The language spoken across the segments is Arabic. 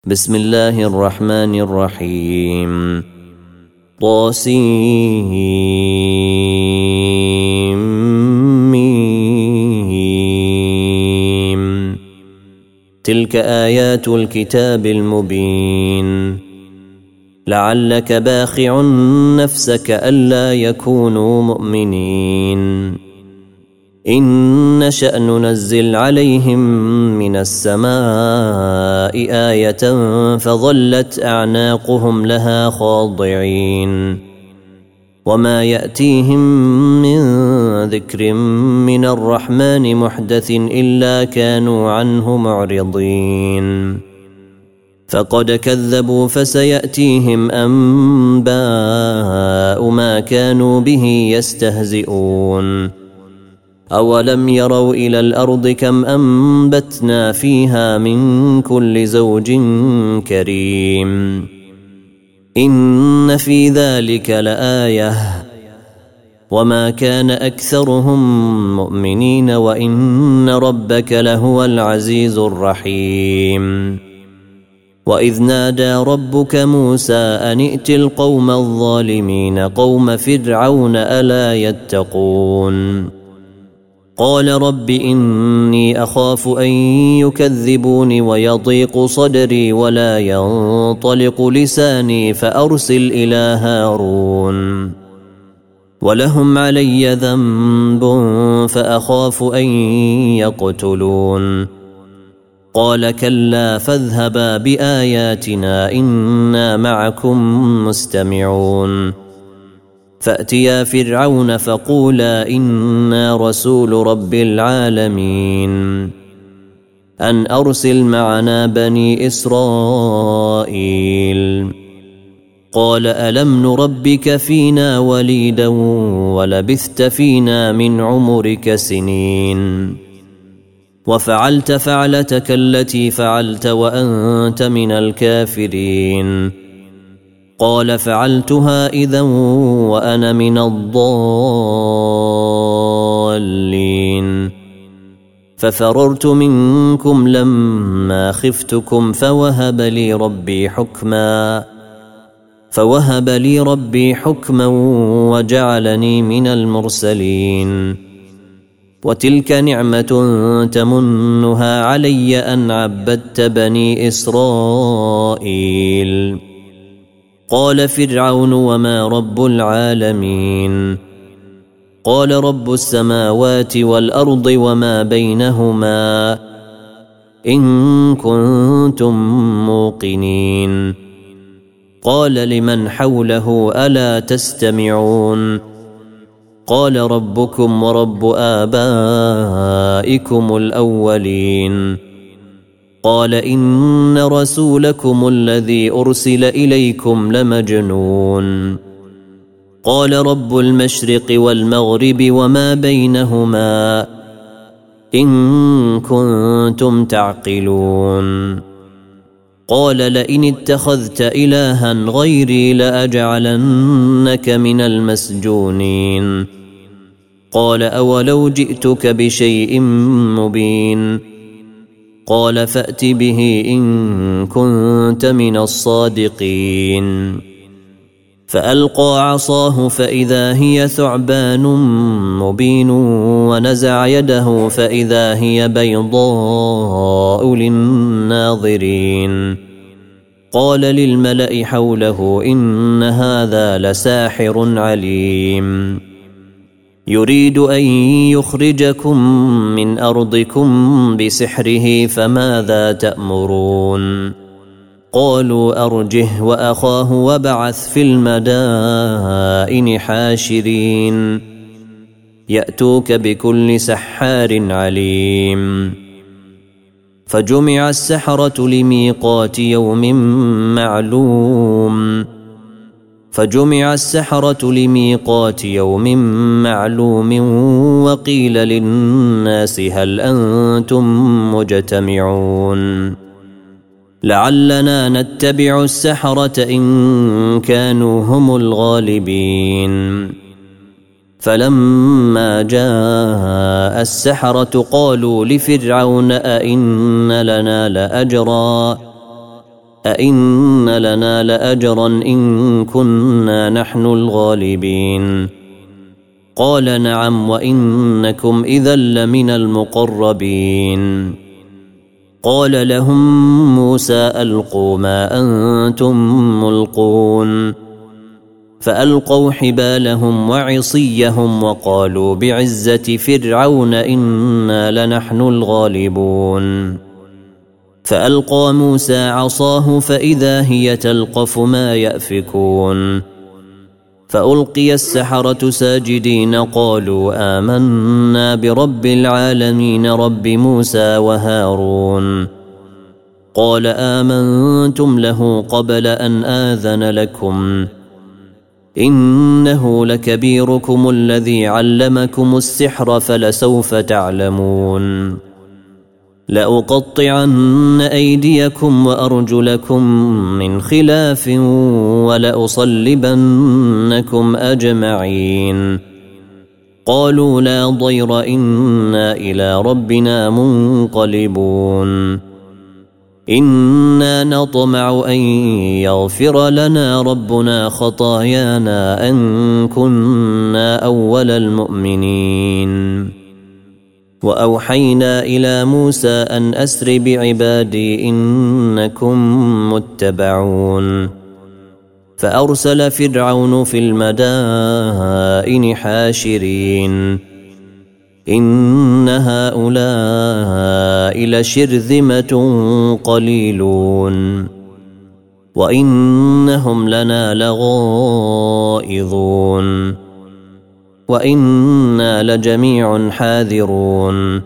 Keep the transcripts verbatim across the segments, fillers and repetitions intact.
بسم الله الرحمن الرحيم. طاسيم. تلك آيات الكتاب المبين. لعلك باخع نفسك ألا يكونوا مؤمنين إن نشأ ننزل عليهم من السماء آية فظلت أعناقهم لها خاضعين وما يأتيهم من ذكر من الرحمن محدث إلا كانوا عنه معرضين فقد كذبوا فسيأتيهم أنباء ما كانوا به يستهزئون أولم يروا إلى الأرض كم أنبتنا فيها من كل زوج كريم إن في ذلك لآية وما كان أكثرهم مؤمنين وإن ربك لهو العزيز الرحيم وإذ نادى ربك موسى أن ائت القوم الظالمين قوم فرعون ألا يتقون قال رب إني أخاف أن يكذبوني ويضيق صدري ولا ينطلق لساني فأرسل إلى هارون ولهم علي ذنب فأخاف أن يقتلون قال كلا فاذهبا بآياتنا إنا معكم مستمعون فأتيا فرعون فقولا إنا رسول رب العالمين أن أرسل معنا بني إسرائيل قال ألم نربك فينا وليدا ولبثت فينا من عمرك سنين وفعلت فعلتك التي فعلت وأنت من الكافرين قال فعلتها إذا وأنا من الضالين ففررت منكم لما خفتكم فوهب لي ربي حكما فوهب لي ربي حكما وجعلني من المرسلين وتلك نعمة تمنها علي أن عبدت بني إسرائيل قال فرعون وما رب العالمين قال رب السماوات والأرض وما بينهما إن كنتم موقنين قال لمن حوله ألا تستمعون قال ربكم ورب آبائكم الأولين قال إن رسولكم الذي أرسل إليكم لمجنون قال رب المشرق والمغرب وما بينهما إن كنتم تعقلون قال لئن اتخذت إلها غيري لأجعلنك من المسجونين قال أولو جئتك بشيء مبين قال فأت به إن كنت من الصادقين فألقى عصاه فإذا هي ثعبان مبين ونزع يده فإذا هي بيضاء للناظرين قال للملأ حوله إن هذا لساحر عليم يريد أن يخرجكم من أرضكم بسحره فماذا تأمرون قالوا أرجه وأخاه وابعث في المدائن حاشرين يأتوك بكل سحار عليم فجمع السحرة لميقات يوم معلوم فجمع السحرة لميقات يوم معلوم وقيل للناس هل أنتم مجتمعون لعلنا نتبع السحرة إن كانوا هم الغالبين فلما جاء السحرة قالوا لفرعون أئن لنا لأجرا أئن لنا لأجرا إن كنا نحن الغالبين قال نعم وإنكم إذا لمن المقربين قال لهم موسى ألقوا ما أنتم ملقون فألقوا حبالهم وعصيهم وقالوا بعزة فرعون إنا لنحن الغالبون فألقى موسى عصاه فإذا هي تلقف ما يأفكون فألقي السحرة ساجدين قالوا آمنا برب العالمين رب موسى وهارون قال آمنتم له قبل أن آذن لكم إنه لكبيركم الذي علمكم السحر فلسوف تعلمون لأقطعن أيديكم وأرجلكم من خلاف ولأصلبنكم أجمعين قالوا لا ضير إنا إلى ربنا منقلبون إنا نطمع أن يغفر لنا ربنا خطايانا أن كنا أول المؤمنين وأوحينا إلى موسى أن أسر بعبادي إنكم متبعون فأرسل فرعون في المدائن حاشرين إن هؤلاء لشرذمة قليلون وإنهم لنا لغائظون وإنا لجميع حاذرون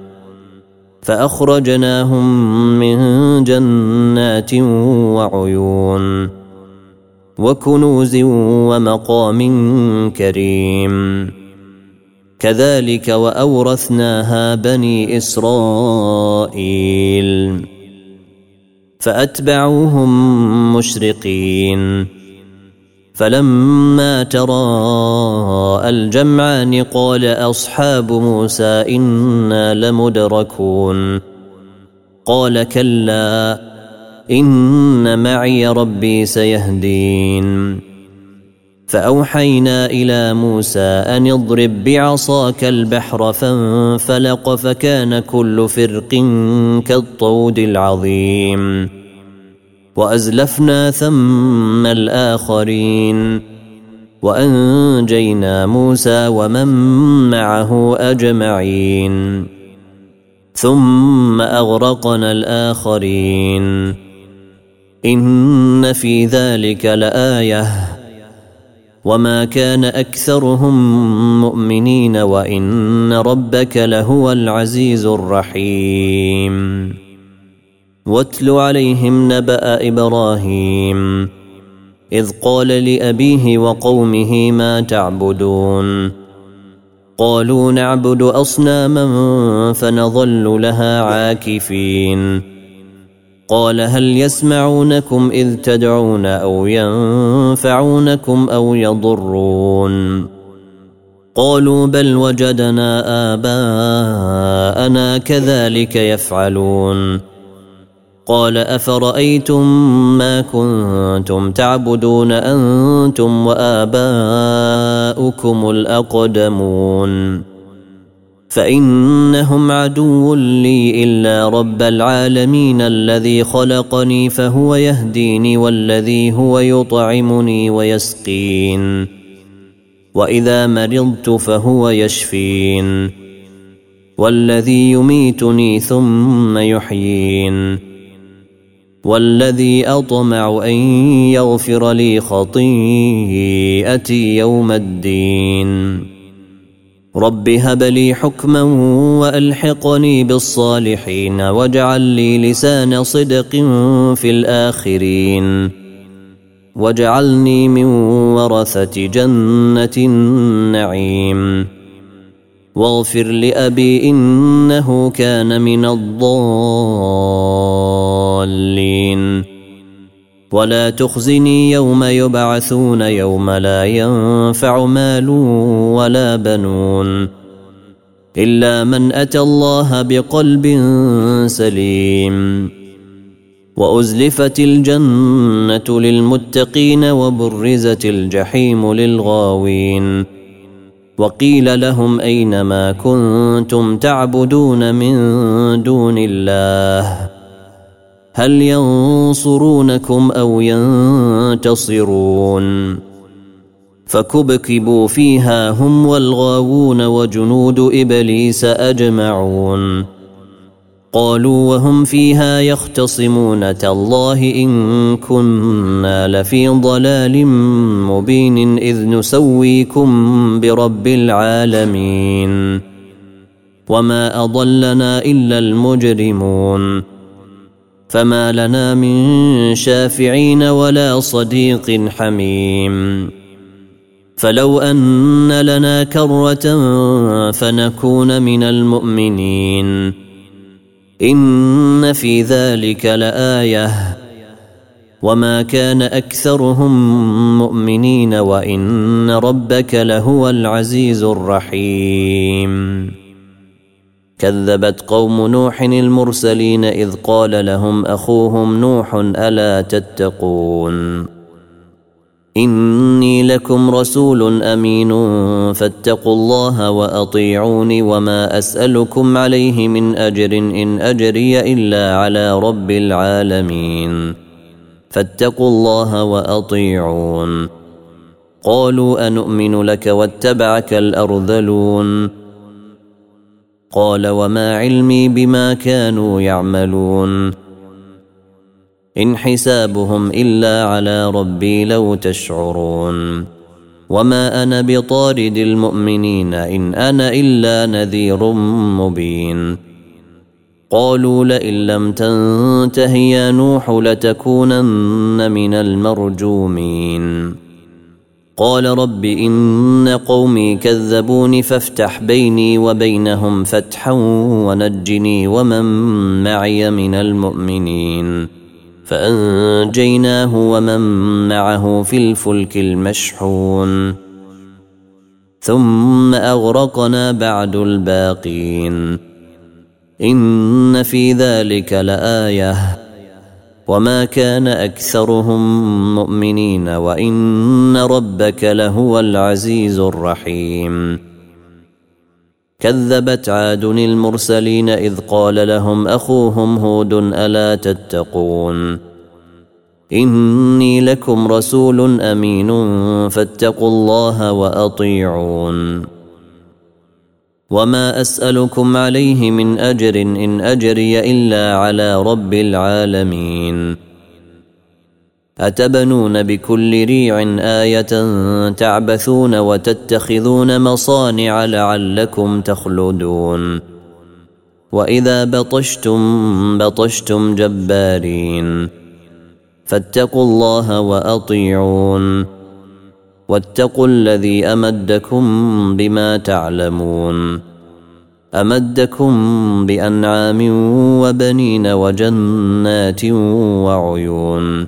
فأخرجناهم من جنات وعيون وكنوز ومقام كريم كذلك وأورثناها بني إسرائيل فأتبعوهم مشرقين فلما تراءى الجمعان قال أصحاب موسى إنا لمدركون قال كلا إن معي ربي سيهدين فأوحينا إلى موسى أن اضرب بعصاك البحر فانفلق فكان كل فرق كالطود العظيم وأزلفنا ثم الآخرين وأنجينا موسى ومن معه أجمعين ثم أغرقنا الآخرين إن في ذلك لآية وما كان أكثرهم مؤمنين وإن ربك لهو العزيز الرحيم واتل عليهم نبأ إبراهيم إذ قال لأبيه وقومه ما تعبدون قالوا نعبد أصناما فنظل لها عاكفين قال هل يسمعونكم إذ تدعون أو ينفعونكم أو يضرون قالوا بل وجدنا آباءنا كذلك يفعلون قال أفرأيتم ما كنتم تعبدون أنتم وآباؤكم الأقدمون فإنهم عدو لي إلا رب العالمين الذي خلقني فهو يهديني والذي هو يطعمني ويسقين وإذا مرضت فهو يشفين والذي يميتني ثم يحيين والذي أطمع أن يغفر لي خطيئتي يوم الدين رب هب لي حكما وألحقني بالصالحين واجعل لي لسان صدق في الآخرين واجعلني من ورثة جنة النعيم واغفر لأبي إنه كان من الضالين ولا تخزني يوم يبعثون يوم لا ينفع مال ولا بنون إلا من أتى الله بقلب سليم وأزلفت الجنة للمتقين وبرزت الجحيم للغاوين وقيل لهم أين ما كنتم تعبدون من دون الله هل ينصرونكم أو ينتصرون فكبكبوا فيها هم والغاوون وجنود إبليس أجمعون قالوا وهم فيها يختصمون تالله إن كنا لفي ضلال مبين إذ نسويكم برب العالمين وما أضلنا إلا المجرمون فما لنا من شافعين ولا صديق حميم فلو أن لنا كرة فنكون من المؤمنين إن في ذلك لآية وما كان أكثرهم مؤمنين وإن ربك لهو العزيز الرحيم كذبت قوم نوح المرسلين إذ قال لهم أخوهم نوح ألا تتقون إني لكم رسول أمين فاتقوا الله وأطيعوني وما أسألكم عليه من أجر إن أجري إلا على رب العالمين فاتقوا الله وأطيعون قالوا أنؤمن لك واتبعك الأرذلون قال وما علمي بما كانوا يعملون إن حسابهم إلا على ربي لو تشعرون وما أنا بطارد المؤمنين إن أنا إلا نذير مبين قالوا لئن لم تنته يا نوح لتكونن من المرجومين قال رب إن قومي كذبوني فافتح بيني وبينهم فتحا ونجني ومن معي من المؤمنين فأنجيناه ومن معه في الفلك المشحون ثم أغرقنا بعد الباقين إن في ذلك لآية وما كان أكثرهم مؤمنين وإن ربك لهو العزيز الرحيم كذبت عاد المرسلين إذ قال لهم أخوهم هود ألا تتقون إني لكم رسول أمين فاتقوا الله وأطيعون وما أسألكم عليه من أجر إن أجري إلا على رب العالمين أتبنون بكل ريع آية تعبثون وتتخذون مصانع لعلكم تخلدون وإذا بطشتم بطشتم جبارين فاتقوا الله وأطيعون واتقوا الذي أمدكم بما تعلمون أمدكم بأنعام وبنين وجنات وعيون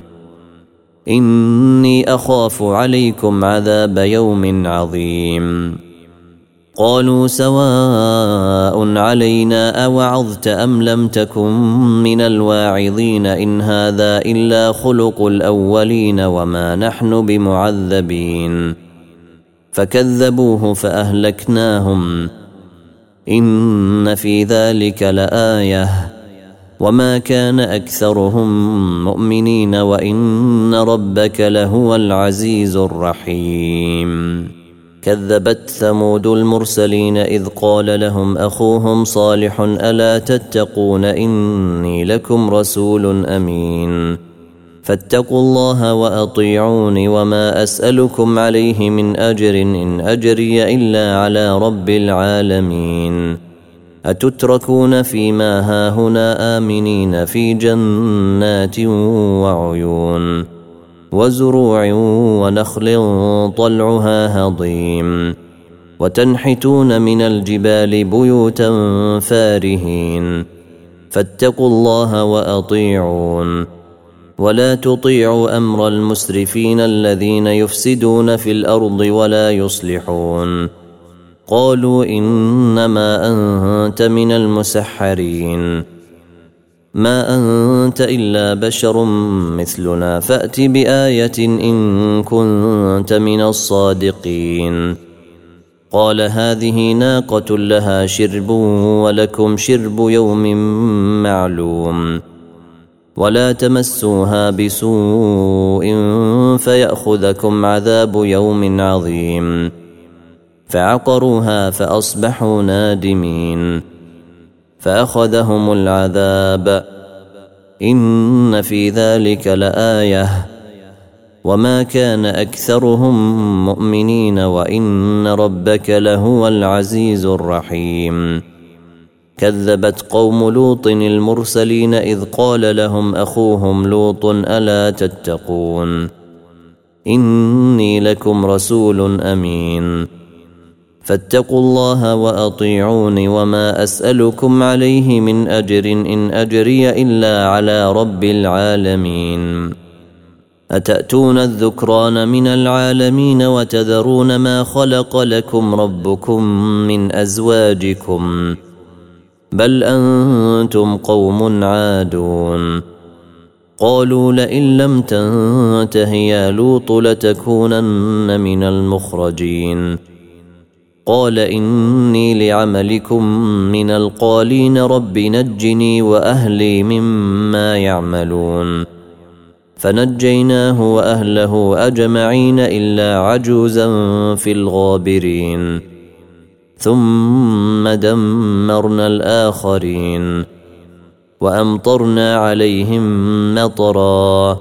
إني أخاف عليكم عذاب يوم عظيم قالوا سواء علينا أوعظت أم لم تكن من الواعظين إن هذا إلا خلق الأولين وما نحن بمعذبين فكذبوه فأهلكناهم إن في ذلك لآية وما كان أكثرهم مؤمنين وإن ربك لهو العزيز الرحيم كذبت ثمود المرسلين إذ قال لهم أخوهم صالح ألا تتقون إني لكم رسول أمين فاتقوا الله وأطيعوني وما أسألكم عليه من أجر إن أجري إلا على رب العالمين أتتركون فيما هاهنا آمنين في جنات وعيون وزروع ونخل طلعها هضيم وتنحتون من الجبال بيوتا فارهين فاتقوا الله وأطيعون ولا تطيعوا أمر المسرفين الذين يفسدون في الأرض ولا يصلحون قالوا إنما أنت من المسحرين ما أنت إلا بشر مثلنا فأت بآية إن كنت من الصادقين. قال هذه ناقة لها شرب ولكم شرب يوم معلوم ولا تمسوها بسوء فيأخذكم عذاب يوم عظيم. فعقروها فأصبحوا نادمين فأخذهم العذاب إن في ذلك لآية وما كان أكثرهم مؤمنين وإن ربك لهو العزيز الرحيم. كذبت قوم لوط المرسلين إذ قال لهم أخوهم لوط ألا تتقون إني لكم رسول أمين فاتقوا الله وأطيعون وما أسألكم عليه من أجر إن أجري إلا على رب العالمين. أتأتون الذكران من العالمين وتذرون ما خلق لكم ربكم من أزواجكم بل أنتم قوم عادون. قالوا لئن لم تنته يا لوط لتكونن من المخرجين. قال إني لعملكم من القالين رب نجني وأهلي مما يعملون. فنجيناه وأهله أجمعين إلا عجوزا في الغابرين ثم دمرنا الآخرين وأمطرنا عليهم مطرا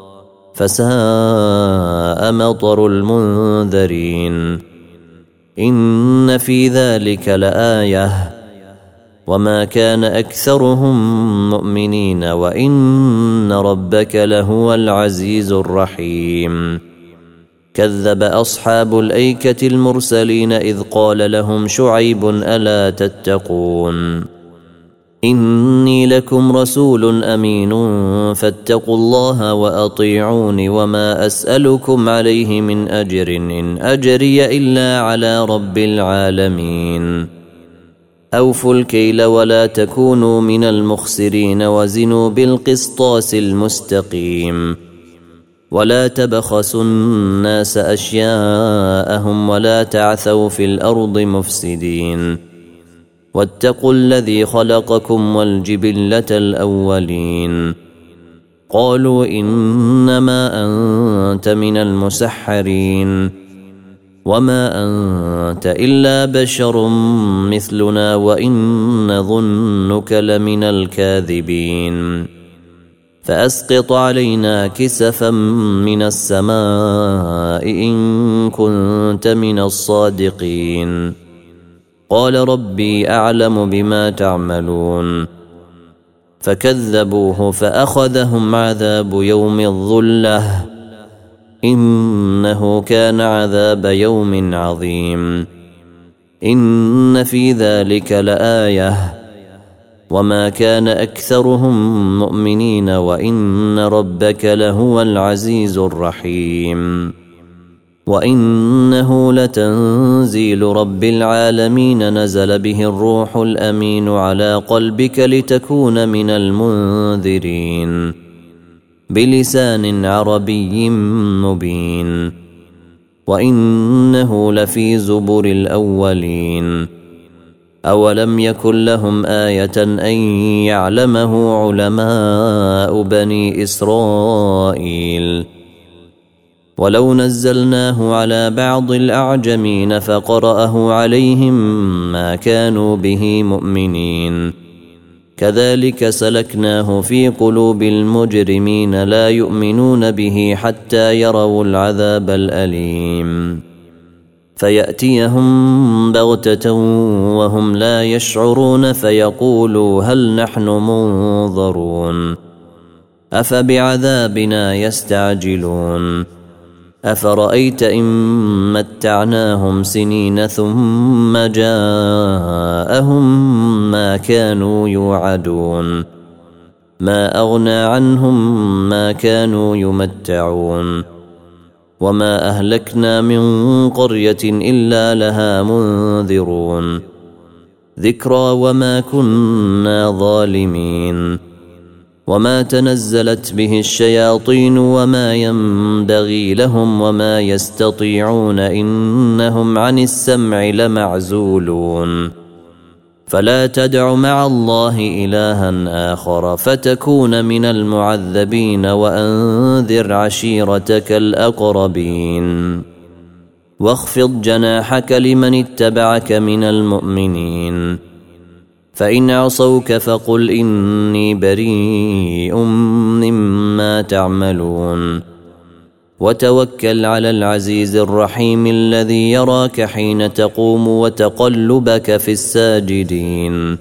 فساء مطر المنذرين. إن في ذلك لآية وما كان أكثرهم مؤمنين وإن ربك لهو العزيز الرحيم. كذب أصحاب الأيكة المرسلين إذ قال لهم شعيب ألا تتقون إني لكم رسول أمين فاتقوا الله وأطيعون وما أسألكم عليه من أجر إن أجري إلا على رب العالمين. أوفوا الكيل ولا تكونوا من المخسرين وزنوا بالقسطاس المستقيم ولا تبخسوا الناس أشياءهم ولا تعثوا في الأرض مفسدين واتقوا الذي خلقكم والجبلة الأولين. قالوا إنما أنت من المسحرين وما أنت إلا بشر مثلنا وإن نظنك لمن الكاذبين. فأسقط علينا كسفا من السماء إن كنت من الصادقين. قال ربي أعلم بما تعملون. فكذبوه فأخذهم عذاب يوم الظلة إنه كان عذاب يوم عظيم. إن في ذلك لآية وما كان أكثرهم مؤمنين وإن ربك لهو العزيز الرحيم. وإنه لتنزيل رب العالمين نزل به الروح الأمين على قلبك لتكون من المنذرين بلسان عربي مبين. وإنه لفي زبر الأولين. أولم يكن لهم آية أن يعلمه علماء بني إسرائيل ولو نزلناه على بعض الأعجمين فقرأه عليهم ما كانوا به مؤمنين. كذلك سلكناه في قلوب المجرمين لا يؤمنون به حتى يروا العذاب الأليم فيأتيهم بغتة وهم لا يشعرون فيقولوا هل نحن منظرون أفبعذابنا يستعجلون أفرأيت إن متعناهم سنين ثم جاءهم ما كانوا يوعدون ما أغنى عنهم ما كانوا يمتعون وما أهلكنا من قرية إلا لها منذرون ذكرى وما كنا ظالمين وما تنزلت به الشياطين وما ينبغي لهم وما يستطيعون إنهم عن السمع لمعزولون فلا تدع مع الله إلها آخر فتكون من المعذبين وأنذر عشيرتك الأقربين واخفض جناحك لمن اتبعك من المؤمنين فإن عصوك فقل إني بريء مما تعملون وتوكل على العزيز الرحيم الذي يراك حين تقوم وتقلبك في الساجدين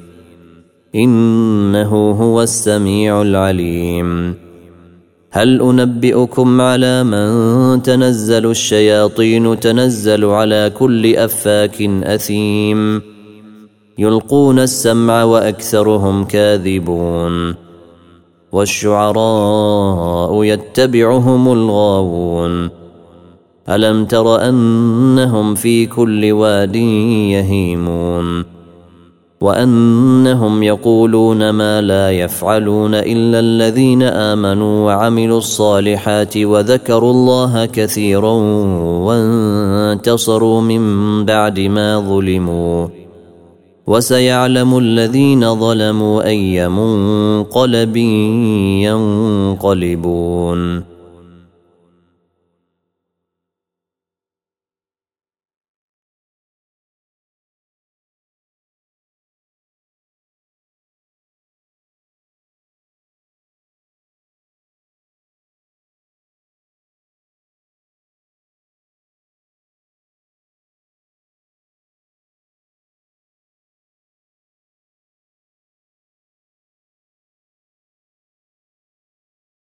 إنه هو السميع العليم هل أنبئكم على من تنزل الشياطين تنزل على كل أفاك أثيم يلقون السمع وأكثرهم كاذبون والشعراء يتبعهم الغاوون ألم تر أنهم في كل واد يهيمون وأنهم يقولون ما لا يفعلون إلا الذين آمنوا وعملوا الصالحات وذكروا الله كثيرا وانتصروا من بعد ما ظلموا وسيعلم الذين ظلموا أي منقلب ينقلبون